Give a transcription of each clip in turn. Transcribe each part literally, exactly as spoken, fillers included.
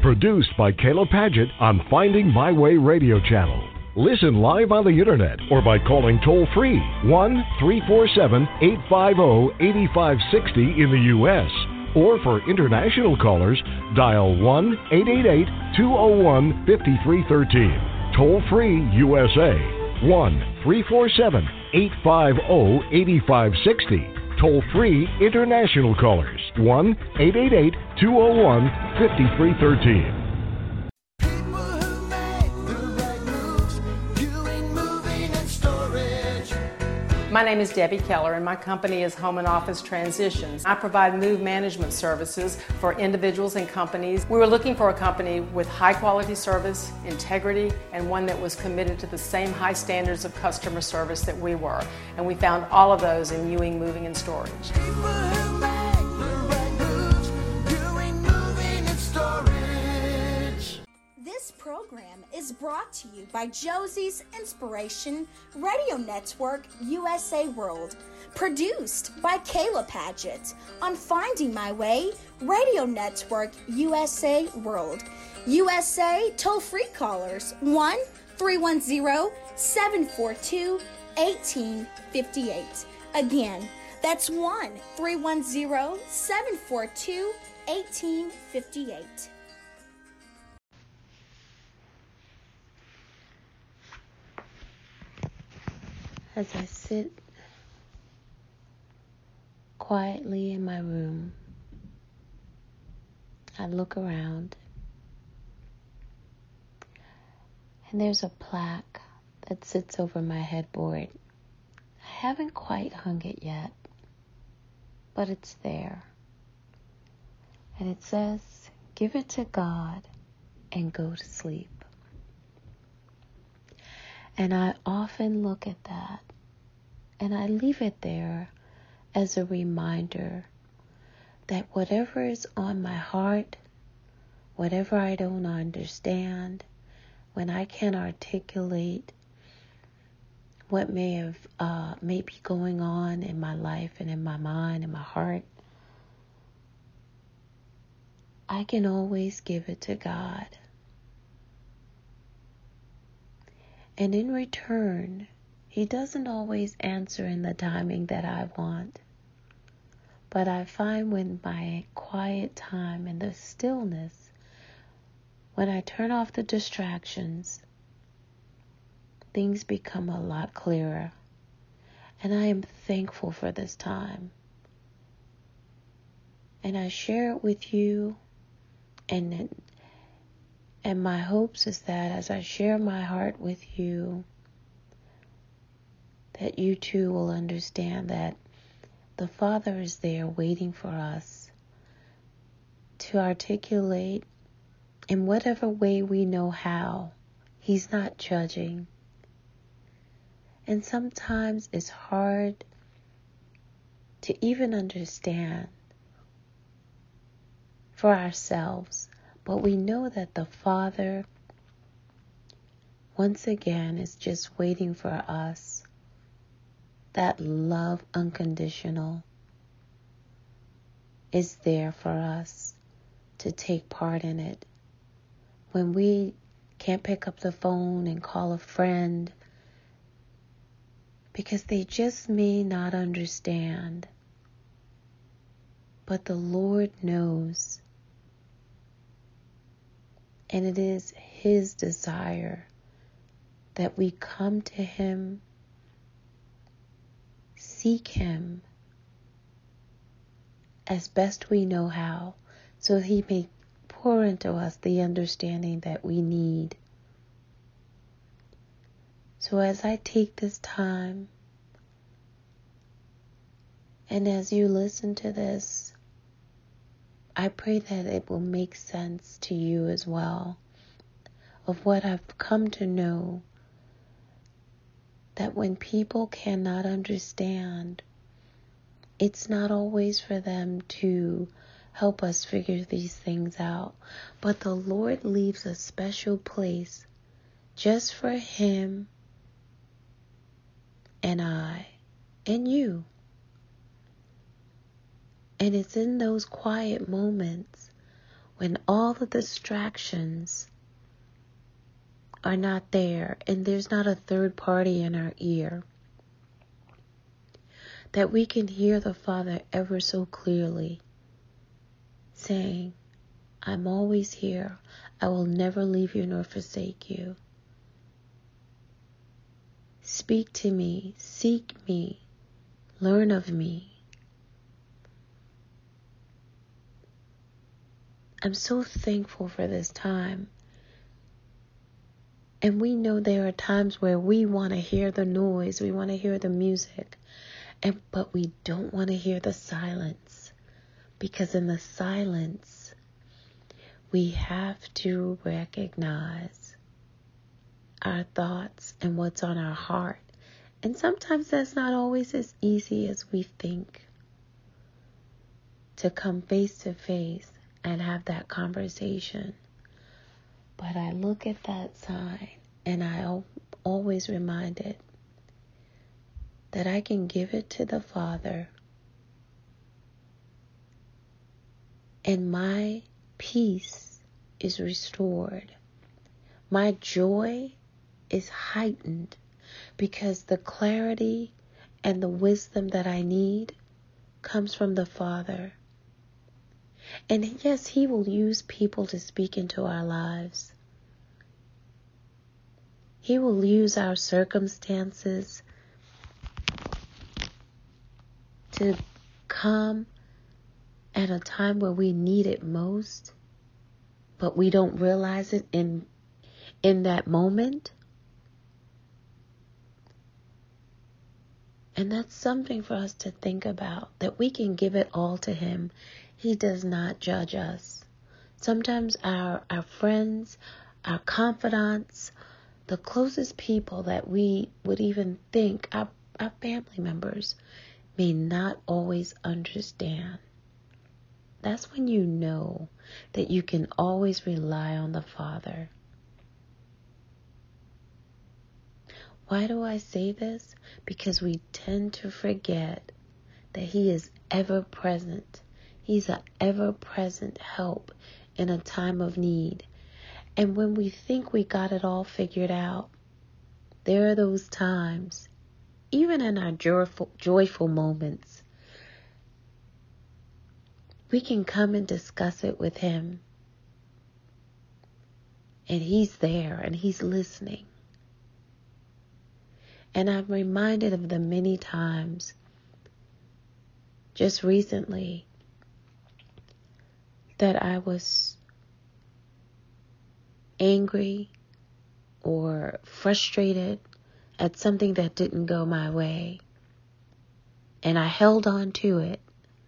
Produced by Kayla Paget on Finding My Way radio channel. Listen live on the internet or by calling toll-free one three four seven, eight five zero, eight five six zero in the U S Or for international callers, dial one eight eight eight, two zero one, five three one three. Toll-free U S A, one three four seven, eight five zero, eight five six zero. Toll-free international callers, one eight eight eight, two zero one, five three one three. My name is Debbie Keller and my company is Home and Office Transitions. I provide move management services for individuals and companies. We were looking for a company with high quality service, integrity, and one that was committed to the same high standards of customer service that we were. And we found all of those in Ewing Moving and Storage. This program is brought to you by Josie's Inspiration Radio Network U S A World, produced by Kayla Paget on Finding My Way Radio Network U S A World. U S A toll-free callers one three one zero, seven four two, one eight five eight. Again, that's one three one zero, seven four two, one eight five eight. As I sit quietly in my room, I look around, and there's a plaque that sits over my headboard. I haven't quite hung it yet, but it's there. And it says, "Give it to God and go to sleep." And I often look at that and I leave it there as a reminder that whatever is on my heart, whatever I don't understand, when I can't articulate what may have uh, may be going on in my life and in my mind and my heart, I can always give it to God. And in return, He doesn't always answer in the timing that I want. But I find when my quiet time and the stillness, when I turn off the distractions, things become a lot clearer. And I am thankful for this time. And I share it with you, and And my hopes is that as I share my heart with you, that you too will understand that the Father is there waiting for us to articulate in whatever way we know how. He's not judging. And sometimes it's hard to even understand for ourselves. But we know that the Father, once again, is just waiting for us. That love unconditional is there for us to take part in it. When we can't pick up the phone and call a friend because they just may not understand. But the Lord knows. And it is His desire that we come to Him, seek Him as best we know how, so He may pour into us the understanding that we need. So as I take this time, and as you listen to this, I pray that it will make sense to you as well of what I've come to know, that when people cannot understand, it's not always for them to help us figure these things out, but the Lord leaves a special place just for Him and I and you. And it's in those quiet moments when all the distractions are not there and there's not a third party in our ear, that we can hear the Father ever so clearly saying, I'm always here. I will never leave you nor forsake you. Speak to me, seek me, learn of me. I'm so thankful for this time. And we know there are times where we want to hear the noise, we want to hear the music, and but we don't want to hear the silence. Because in the silence, we have to recognize our thoughts and what's on our heart. And sometimes that's not always as easy as we think, to come face to face and have that conversation. But I look at that sign and I always reminded that I can give it to the Father, and my peace is restored. My joy is heightened because the clarity and the wisdom that I need comes from the Father. And yes, He will use people to speak into our lives. He will use our circumstances to come at a time where we need it most, but we don't realize it in in that moment. And that's something for us to think about, that we can give it all to Him. He does not judge us. Sometimes our, our friends, our confidants, the closest people that we would even think, our, our family members, may not always understand. That's when you know that you can always rely on the Father. Why do I say this? Because we tend to forget that He is ever present. He's an ever-present help in a time of need. And when we think we got it all figured out, there are those times, even in our joyful, joyful moments, we can come and discuss it with Him. And He's there and He's listening. And I'm reminded of the many times, just recently, that I was angry or frustrated at something that didn't go my way. And I held on to it.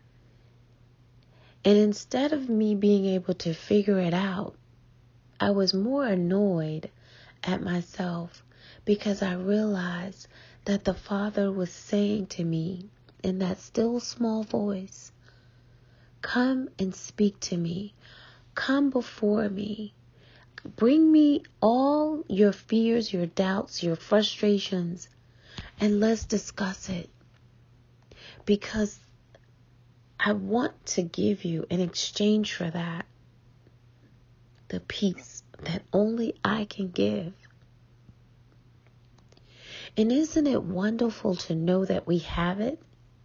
And instead of me being able to figure it out, I was more annoyed at myself because I realized that the Father was saying to me in that still small voice, come and speak to me. Come before me. Bring me all your fears, your doubts, your frustrations, and let's discuss it. Because I want to give you, in exchange for that, the peace that only I can give. And isn't it wonderful to know that we have it?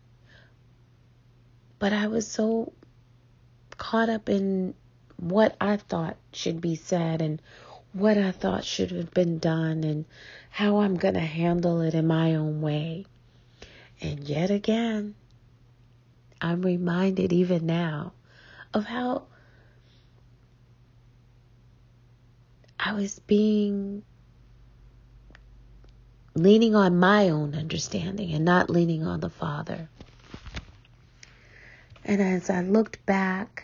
But I was so caught up in what I thought should be said and what I thought should have been done and how I'm going to handle it in my own way. And yet again, I'm reminded even now of how I was being leaning on my own understanding and not leaning on the Father. And as I looked back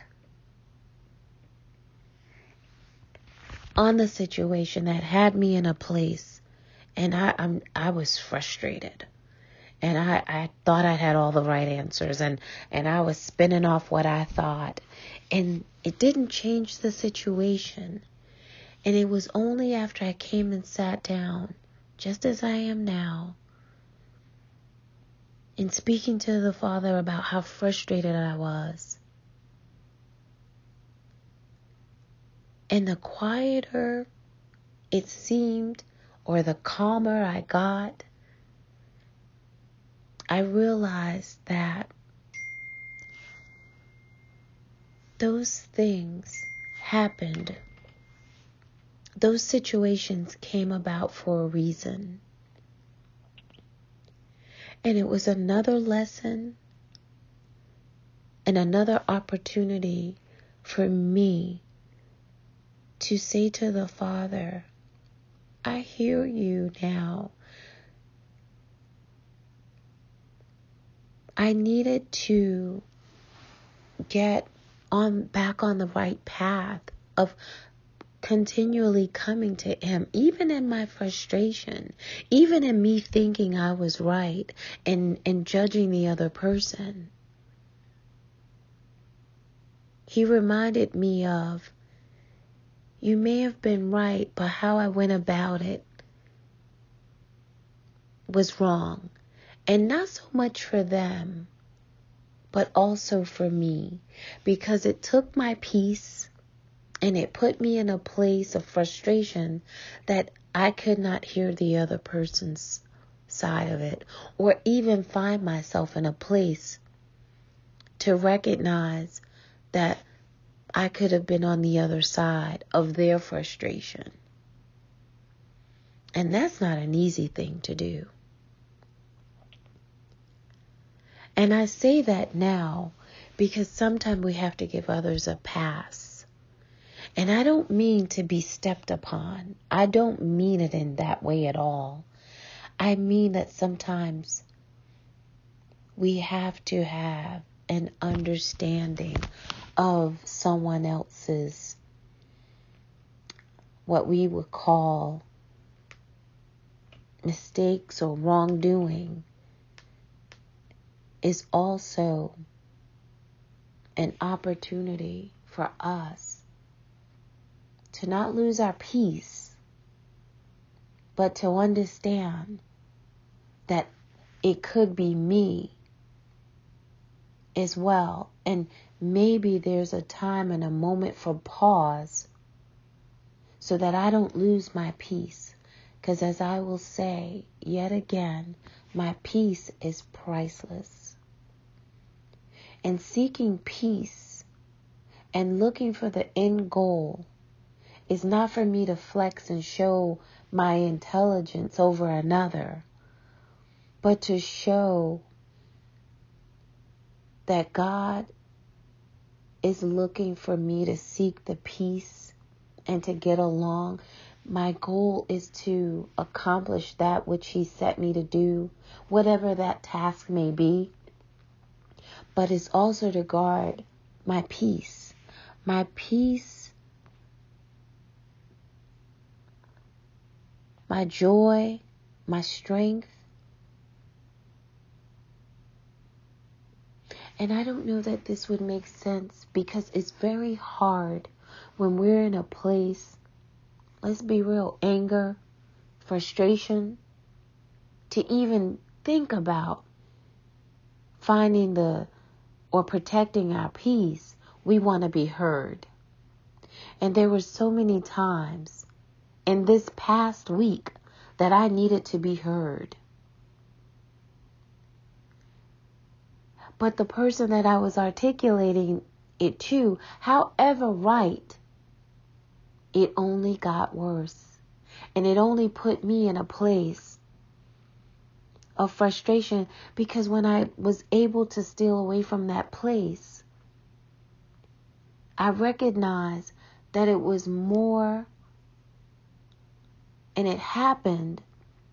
on the situation that had me in a place, and I I'm, I was frustrated. And I, I thought I had all the right answers, and, and I was spinning off what I thought. And it didn't change the situation. And it was only after I came and sat down, just as I am now, in speaking to the Father about how frustrated I was, And the quieter it seemed, or the calmer I got, I realized that those things happened. Those situations came about for a reason. And it was another lesson and another opportunity for me to say to the Father, I hear you now. I needed to get on back on the right path of continually coming to Him, even in my frustration, even in me thinking I was right and, and judging the other person. He reminded me of, you may have been right, but how I went about it was wrong. And not so much for them, but also for me, because it took my peace and it put me in a place of frustration that I could not hear the other person's side of it, or even find myself in a place to recognize that I could have been on the other side of their frustration. And that's not an easy thing to do. And I say that now because sometimes we have to give others a pass. And I don't mean to be stepped upon. I don't mean it in that way at all. I mean that sometimes we have to have an understanding of someone else's, what we would call mistakes or wrongdoing, is also an opportunity for us to not lose our peace, but to understand that it could be me as well. And maybe there's a time and a moment for pause so that I don't lose my peace. Because as I will say yet again, my peace is priceless. And seeking peace and looking for the end goal is not for me to flex and show my intelligence over another, but to show that God is looking for me to seek the peace and to get along. My goal is to accomplish that which He set me to do, whatever that task may be. But it's also to guard my peace. My peace, my joy, my strength. And I don't know that this would make sense because it's very hard when we're in a place, let's be real, anger, frustration, to even think about finding the or protecting our peace. We want to be heard. And there were so many times in this past week that I needed to be heard. But the person that I was articulating it to, however right, it only got worse. And it only put me in a place of frustration, because when I was able to steal away from that place, I recognized that it was more, and it happened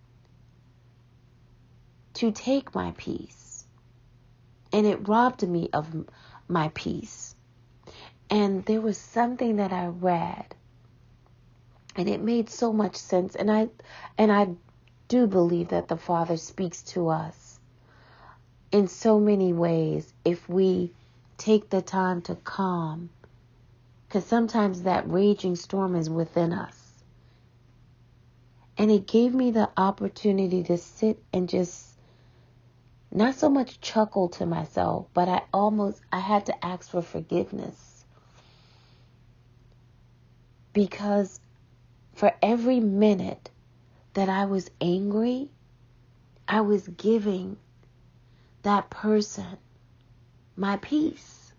to take my peace, and it robbed me of my peace. And there was something that I read, and it made so much sense, and I and I do believe that the Father speaks to us in so many ways if we take the time to calm, because sometimes that raging storm is within us. And it gave me the opportunity to sit and just not so much chuckle to myself, but I almost I had to ask for forgiveness, because for every minute that I was angry, I was giving that person my peace.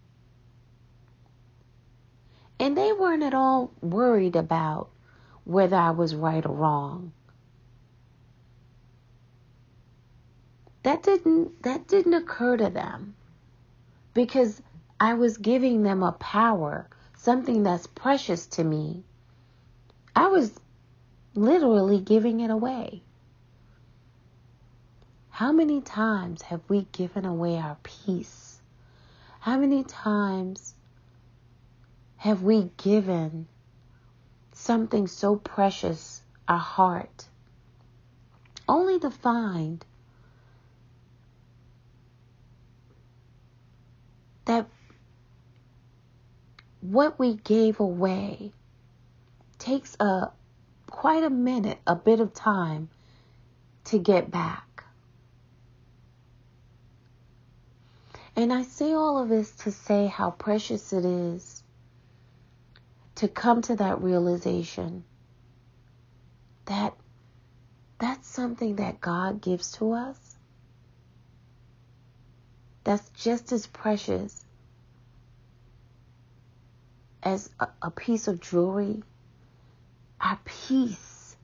And they weren't at all worried about whether I was right or wrong. That didn't that didn't occur to them, because I was giving them a power, something that's precious to me. I was literally giving it away. How many times have we given away our peace? How many times have we given something so precious, our heart, only to find that what we gave away takes a quite a minute, a bit of time to get back. And I say all of this to say how precious it is to come to that realization that that's something that God gives to us. That's just as precious as a, a piece of jewelry. Our peace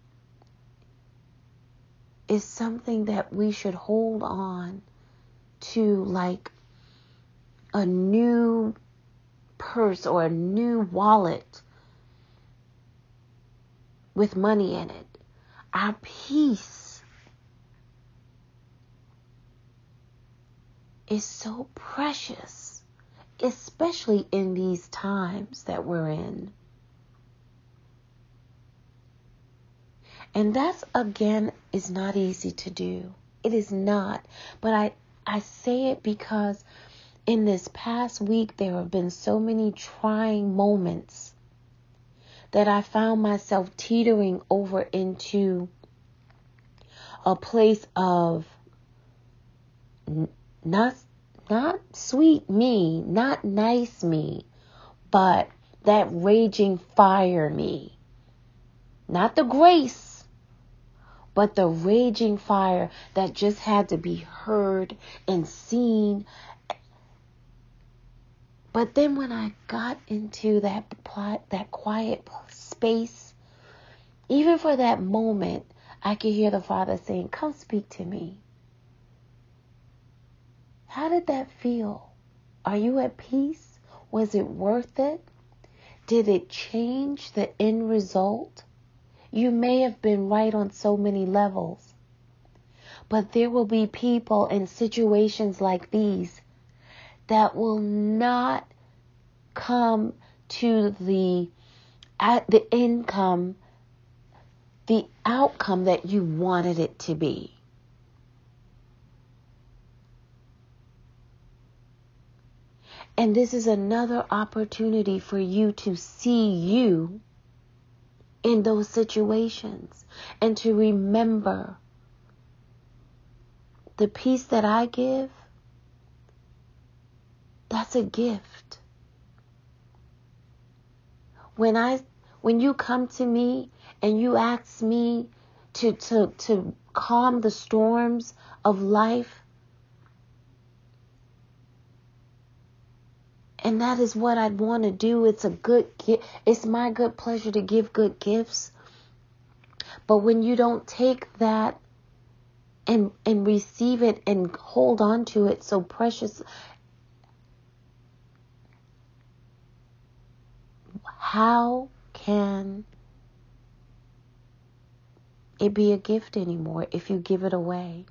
is something that we should hold on to like a new purse or a new wallet with money in it. Our peace is so precious, especially in these times that we're in. And that's, again, is not easy to do. It is not. But I, I say it because in this past week, there have been so many trying moments that I found myself teetering over into a place of not, not sweet me, not nice me, but that raging fire me. Not the grace, but the raging fire that just had to be heard and seen. But then when I got into that that quiet space, even for that moment, I could hear the Father saying, "Come speak to me." How did that feel? Are you at peace? Was it worth it? Did it change the end result? You may have been right on so many levels, but there will be people in situations like these that will not come to the at the income, the outcome that you wanted it to be. And this is another opportunity for you to see you in those situations and to remember the peace that I give, that's a gift. When I, when you come to me and you ask me to, to, to calm the storms of life, and that is what I'd want to do. It's a good gift. It's my good pleasure to give good gifts. But when you don't take that and and receive it and hold on to it so precious, how can it be a gift anymore if you give it away?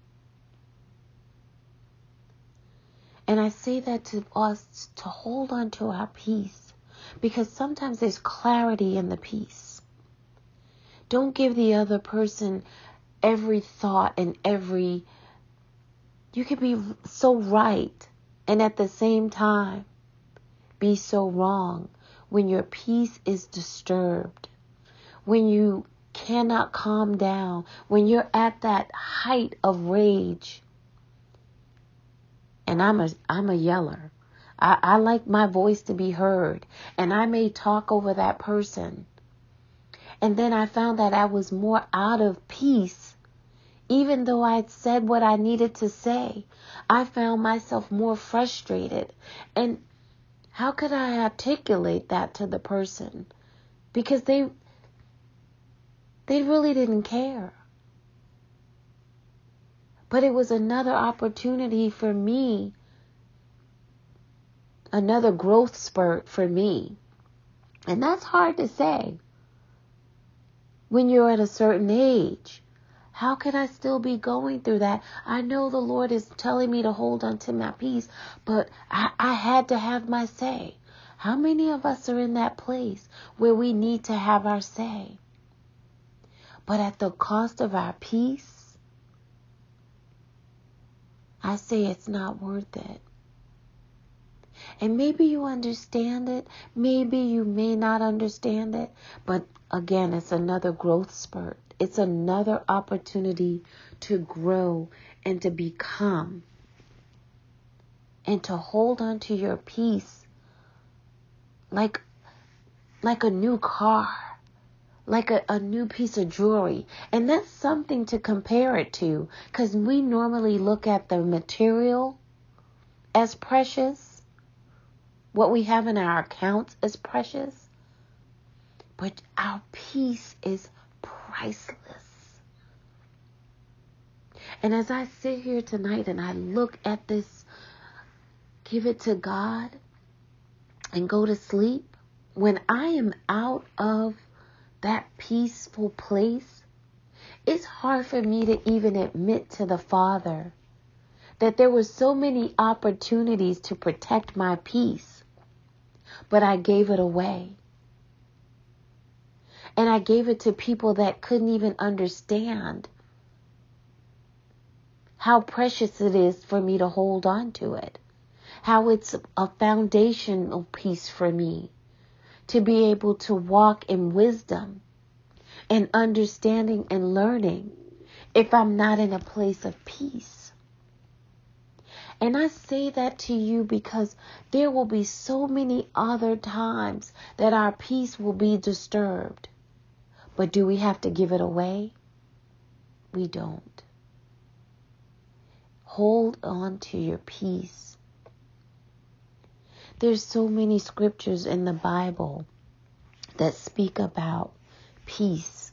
And I say that to us to hold on to our peace, because sometimes there's clarity in the peace. Don't give the other person every thought and every... You can be so right and at the same time be so wrong when your peace is disturbed, when you cannot calm down, when you're at that height of rage. And I'm a I'm a yeller. I, I like my voice to be heard. And I may talk over that person. And then I found that I was more out of peace. Even though I had said what I needed to say, I found myself more frustrated. And how could I articulate that to the person? Because they, they really didn't care. But it was another opportunity for me, another growth spurt for me. And that's hard to say when you're at a certain age. How can I still be going through that? I know the Lord is telling me to hold on to my peace, but I, I had to have my say. How many of us are in that place where we need to have our say, but at the cost of our peace? I say it's not worth it. And maybe you understand it. Maybe you may not understand it. But again, it's another growth spurt. It's another opportunity to grow and to become and to hold on to your peace like, like a new car, like a, a new piece of jewelry. And that's something to compare it to, because we normally look at the material as precious, what we have in our accounts as precious, but our peace is priceless. And as I sit here tonight and I look at this, give it to God and go to sleep, when I am out of that peaceful place, it's hard for me to even admit to the Father that there were so many opportunities to protect my peace, but I gave it away. And I gave it to people that couldn't even understand how precious it is for me to hold on to it, how it's a foundational piece for me to be able to walk in wisdom and understanding and learning if I'm not in a place of peace. And I say that to you because there will be so many other times that our peace will be disturbed. But do we have to give it away? We don't. Hold on to your peace. There's so many scriptures in the Bible that speak about peace.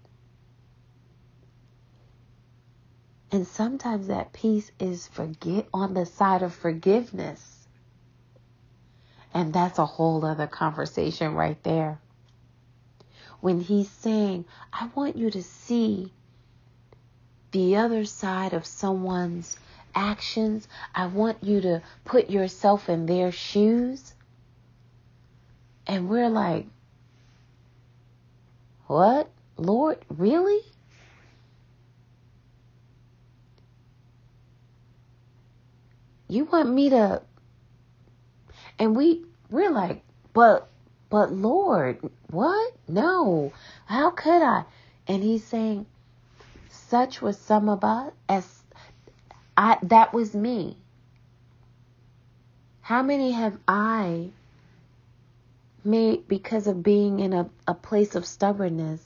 And sometimes that peace is forget on the side of forgiveness. And that's a whole other conversation right there. When he's saying, I want you to see the other side of someone's actions. I want you to put yourself in their shoes. And we're like, what? Lord, really? You want me to? And we, we're like, but, but Lord, what? No, how could I? And he's saying, such was some of us, as I, that was me. How many have I made, because of being in a, a place of stubbornness,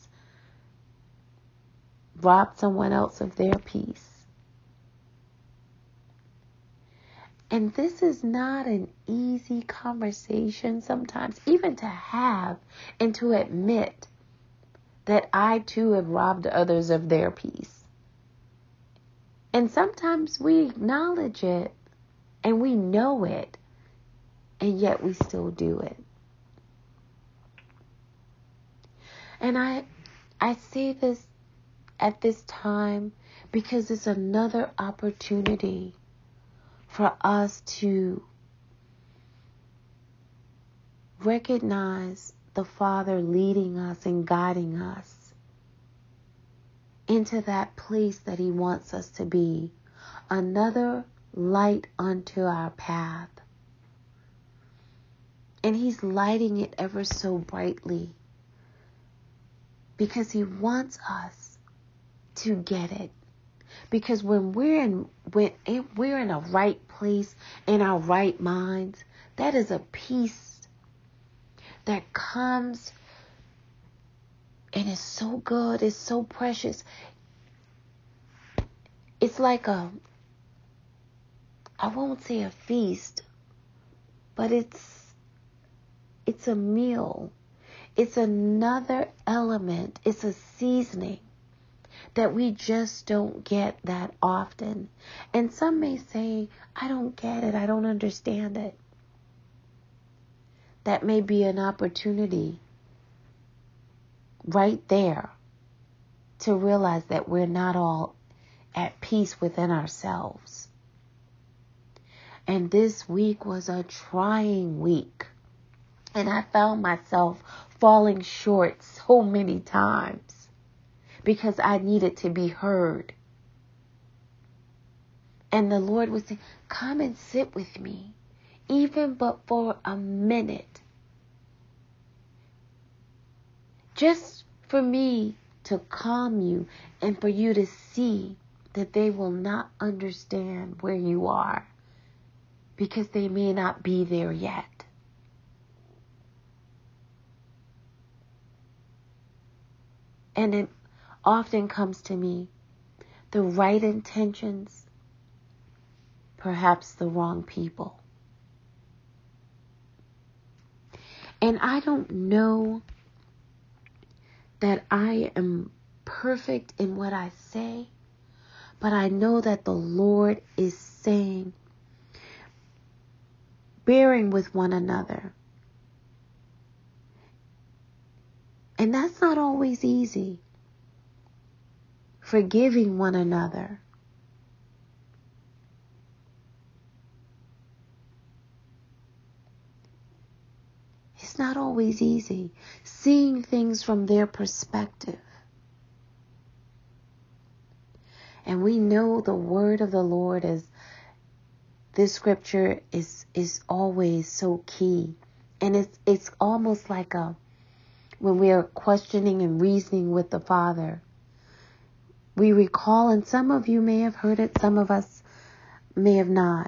robbed someone else of their peace? And this is not an easy conversation sometimes, even to have and to admit that I too have robbed others of their peace. And sometimes we acknowledge it and we know it, and yet we still do it. And I I say this at this time because it's another opportunity for us to recognize the Father leading us and guiding us into that place that he wants us to be, another light unto our path. And he's lighting it ever so brightly because he wants us to get it. Because when we're in when we're in a right place, in our right minds, That is a peace that comes and is so good, it's so precious. It's like a, I won't say a feast, but it's it's a meal. It's another element. It's a seasoning that we just don't get that often. And some may say, I don't get it. I don't understand it. That may be an opportunity right there to realize that we're not all at peace within ourselves. And this week was a trying week. And I found myself falling short so many times because I needed to be heard. And the Lord was saying, come and sit with me, even but for a minute. Just for me to calm you and for you to see that they will not understand where you are because they may not be there yet. And it often comes to me, the right intentions, perhaps the wrong people. And I don't know that I am perfect in what I say, but I know that the Lord is saying, bearing with one another. And that's not always easy. Forgiving one another. It's not always easy. Seeing things from their perspective. And we know the word of the Lord is, this scripture is, is always so key. And it's, it's almost like a, when we are questioning and reasoning with the Father, we recall, and some of you may have heard it, some of us may have not.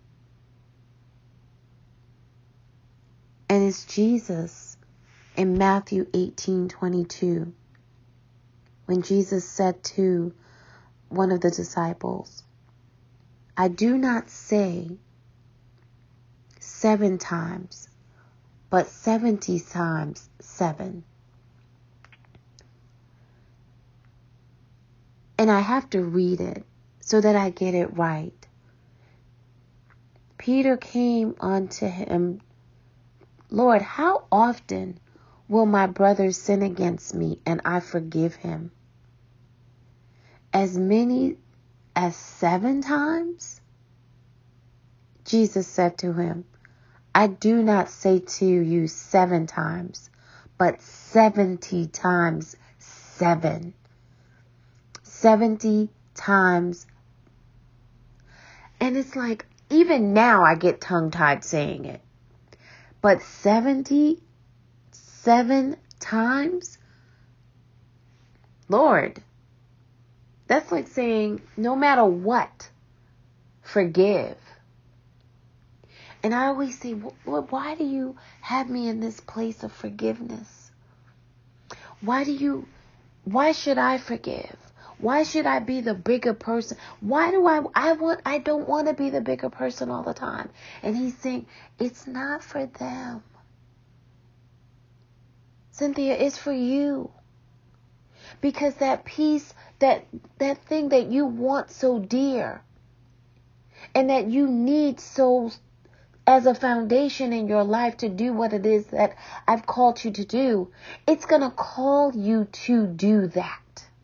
And it's Jesus in Matthew eighteen twenty-two, when Jesus said to one of the disciples, I do not say seven times, but seventy times seven. And I have to read it so that I get it right. Peter came unto him, Lord, how often will my brother sin against me and I forgive him? As many as seven times? Jesus said to him, I do not say to you seven times, but seventy times seven. Seventy times. And it's like, even now I get tongue-tied saying it. But seventy-seven times? Lord, that's like saying, no matter what, forgive. And I always say, Lord, why do you have me in this place of forgiveness? Why do you, why should I forgive? Why should I be the bigger person? Why do I, I want, I don't want to be the bigger person all the time. And he's saying, it's not for them. Cynthia, it's for you. Because that peace, that, that thing that you want so dear and that you need so as a foundation in your life to do what it is that I've called you to do, it's going to call you to do that.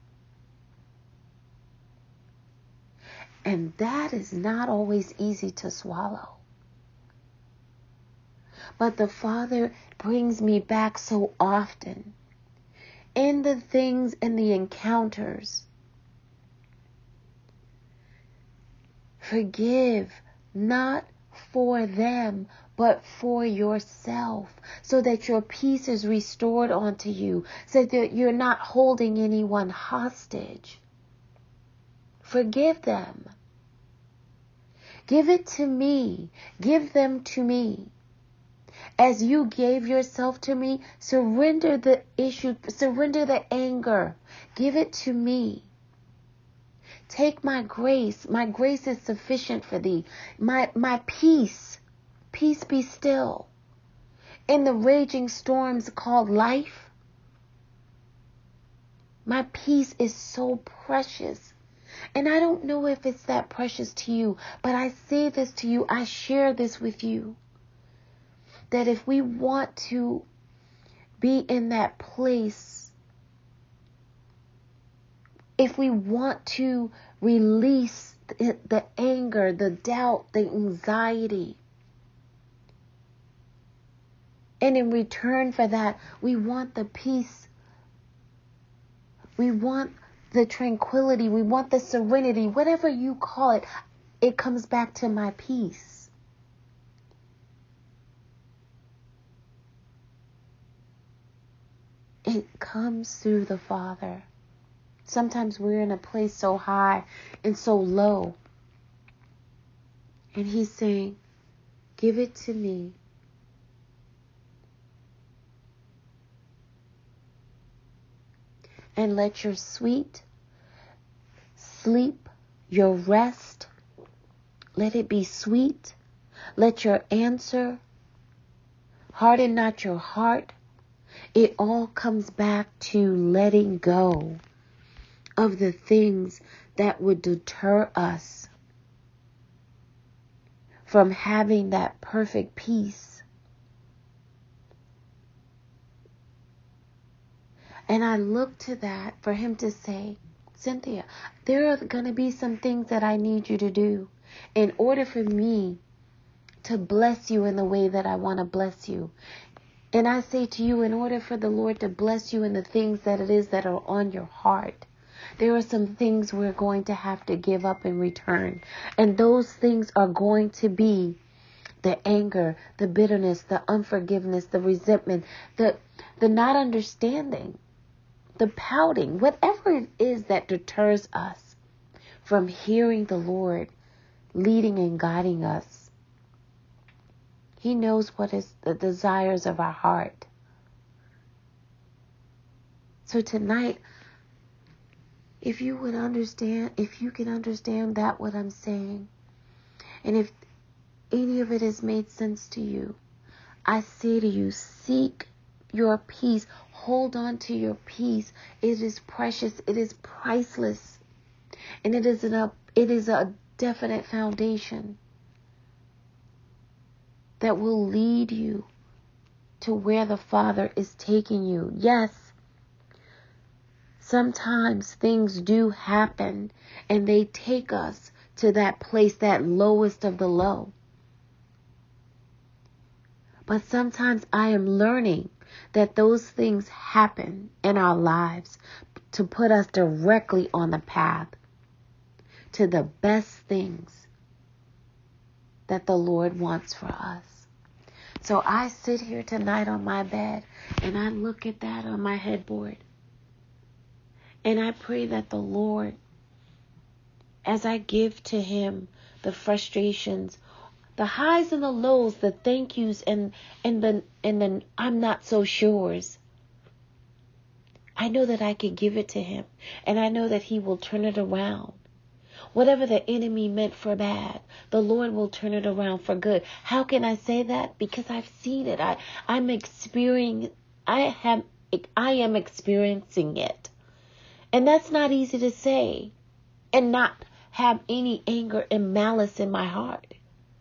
And that is not always easy to swallow. But the Father brings me back so often in the things and the encounters. Forgive, not for them, but for yourself, so that your peace is restored unto you, so that you're not holding anyone hostage. Forgive them. Give it to me. Give them to me. As you gave yourself to me, surrender the issue, surrender the anger. Give it to me. Take my grace. My grace is sufficient for thee. My, my peace. Peace be still. In the raging storms called life, my peace is so precious. And I don't know if it's that precious to you, but I say this to you. I share this with you. That if we want to be in that place, if we want to release the, the anger, the doubt, the anxiety, and in return for that, we want the peace, we want the tranquility, we want the serenity, whatever you call it, it comes back to my peace. It comes through the Father. Sometimes we're in a place so high and so low. And He's saying, give it to me. And let your sweet sleep, your rest, let it be sweet. Let your answer harden not your heart. It all comes back to letting go of the things that would deter us from having that perfect peace. And I look to that for Him to say, Cynthia, there are going to be some things that I need you to do in order for me to bless you in the way that I want to bless you. And I say to you, in order for the Lord to bless you in the things that it is that are on your heart, there are some things we're going to have to give up in return. And those things are going to be the anger, the bitterness, the unforgiveness, the resentment, the, the not understanding, the pouting, whatever it is that deters us from hearing the Lord leading and guiding us. He knows what is the desires of our heart. So tonight, if you would understand, if you can understand that what I'm saying, and if any of it has made sense to you, I say to you, seek your peace. Hold on to your peace. It is precious. It is priceless. And it is an, it is a definite foundation that will lead you to where the Father is taking you. Yes, sometimes things do happen and they take us to that place, that lowest of the low. But sometimes I am learning that those things happen in our lives to put us directly on the path to the best things that the Lord wants for us. So I sit here tonight on my bed and I look at that on my headboard. And I pray that the Lord, as I give to Him the frustrations, the highs and the lows, the thank yous and, and the and the I'm not so sures, I know that I can give it to Him. And I know that He will turn it around. Whatever the enemy meant for bad, the Lord will turn it around for good. How can I say that? Because I've seen it. I, I'm experiencing, I have, I am experiencing it. And that's not easy to say and not have any anger and malice in my heart.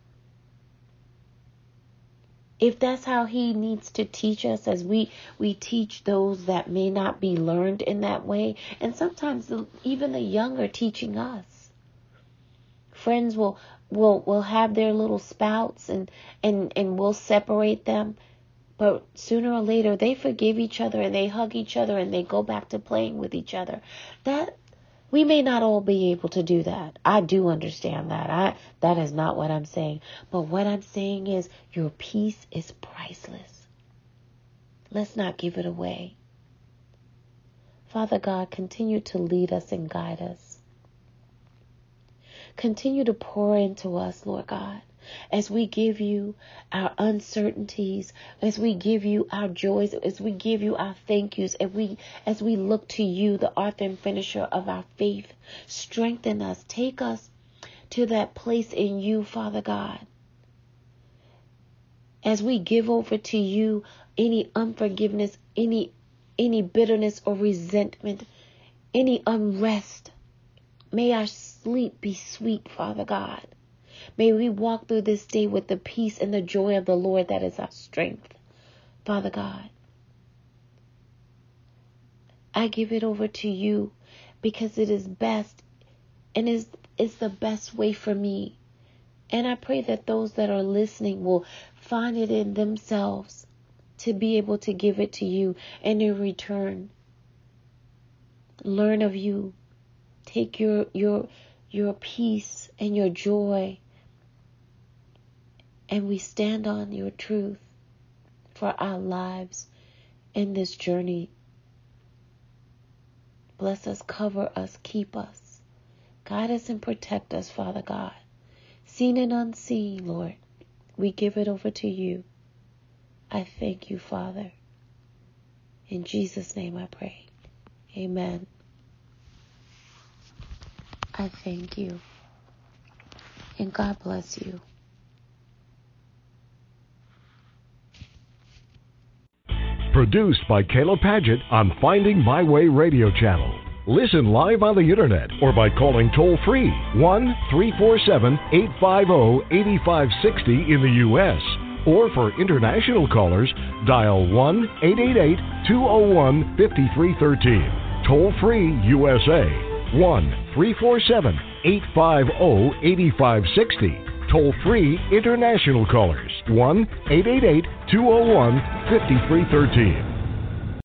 If that's how He needs to teach us, as we, we teach those that may not be learned in that way, and sometimes the, even the younger teaching us. Friends will, will, will have their little spouts and, and, and we'll separate them. But sooner or later, they forgive each other and they hug each other and they go back to playing with each other. That, we may not all be able to do that. I do understand that. I, that is not what I'm saying. But what I'm saying is your peace is priceless. Let's not give it away. Father God, continue to lead us and guide us. Continue to pour into us, Lord God. as we give you our uncertainties, as we give you our joys, as we give you our thank yous, as we, as we look to you, the author and finisher of our faith. Strengthen us. Take us to that place in you, Father God. As we give over to you any unforgiveness, any any bitterness or resentment, any unrest, may our sleep be sweet, Father God. May we walk through this day with the peace and the joy of the Lord that is our strength, Father God. I give it over to you because it is best and is is the best way for me. And I pray that those that are listening will find it in themselves to be able to give it to you, and in return learn of you. Take your your your peace and your joy, and we stand on your truth for our lives in this journey. Bless us, cover us, keep us, guide us and protect us, Father God. Seen and unseen, Lord, we give it over to you. I thank you, Father. In Jesus' name I pray. Amen. I thank you. And God bless you. Produced by Kayla Paget on Finding My Way Radio Channel. Listen live on the internet or by calling toll-free one three four seven, eight five zero, eight five six zero in the U S Or for international callers, dial one eight eight eight, two zero one, five three one three. Toll-free U S A, one three four seven, eight five zero, eight five six zero. Toll-free international callers, one eight eight eight, two zero one, five three one three.